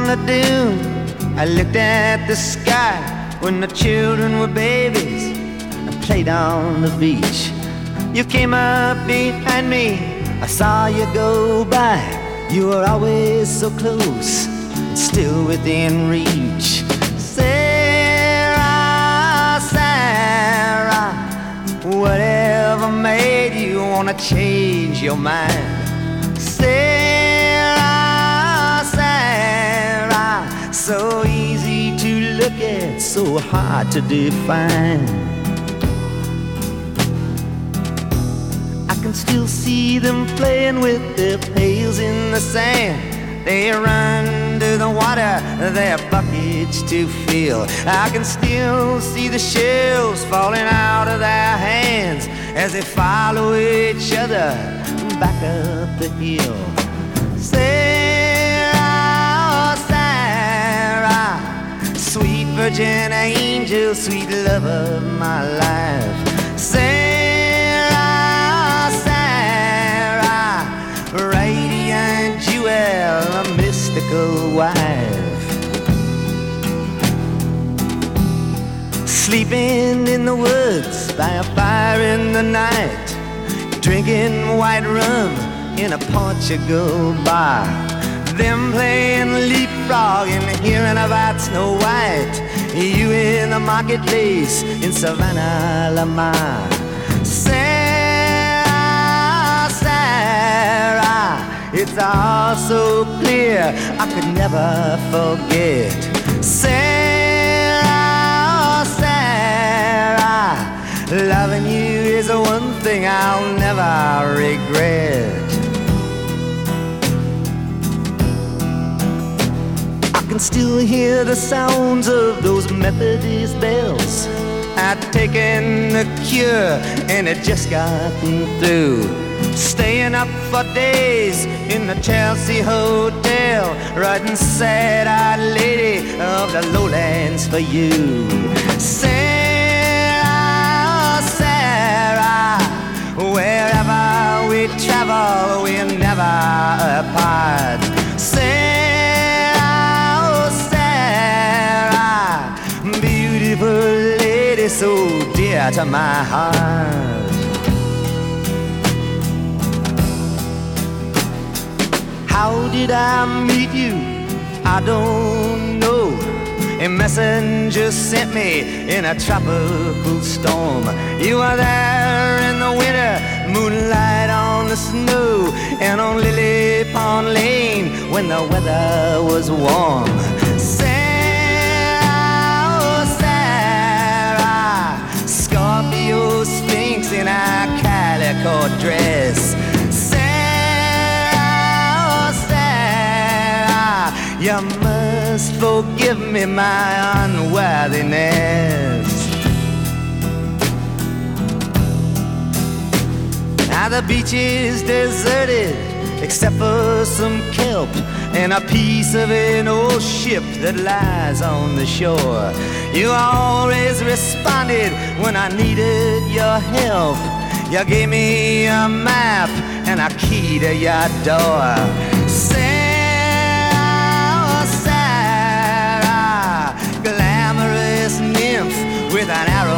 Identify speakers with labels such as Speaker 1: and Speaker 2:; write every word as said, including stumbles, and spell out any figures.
Speaker 1: the dune, I looked at the sky when the children were babies and played on the beach. You came up behind me, I saw you go by. You were always so close, still within reach. Sarah, Sarah, whatever made you wanna change your mind? Sarah, Sarah, so easy to look at, so hard to define. I can still see them playing with their pails in the sand. They run to the water, their buckets to fill. I can still see the shells falling out of their hands as they follow each other back up the hill. Sarah, Sarah, sweet virgin angel, sweet love of my life. Sarah, Sarah, radiant jewel, a mystical wife. Sleeping in the woods by a fire in the night, drinking white rum in a Portugal bar. Them playing leapfrog and hearing about Snow White. You in the marketplace in Savannah, Lamar. Sarah, Sarah, it's all so clear I could never forget. Sarah, Sarah, loving you is the one thing I'll never regret. I can still hear the sounds of those Methodist bells. I'd taken the cure and it just gotten through. Staying up for days in the Chelsea Hotel, writing sad-eyed lady of the lowlands for you. Sarah, Sarah, wherever we travel, we're never apart. Sarah, Sarah, beautiful lady, so dear to my heart. How did I meet you? I don't know. A messenger sent me in a tropical storm. You were there in the winter, moonlight on the snow, and on Lily Pond Lane when the weather was warm. Sarah, Sarah, Scorpio Sphinx in a calico dress. You must forgive me my unworthiness. Now the beach is deserted except for some kelp and a piece of an old ship that lies on the shore. You always responded when I needed your help. You gave me a map and a key to your door. Say, with an arrow